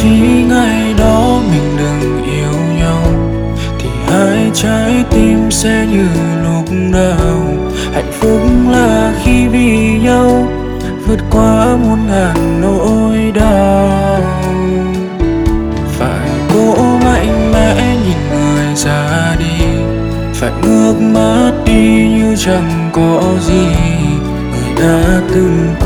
chỉ ngày đó mình đừng yêu nhau thì hai trái tim sẽ như lúc nào. Hạnh phúc là khi vì nhau vượt qua muôn ngàn nỗi đau. Phải cố mạnh mẽ nhìn người ra đi, phải ngước mắt đi như chẳng có gì. Người đã từng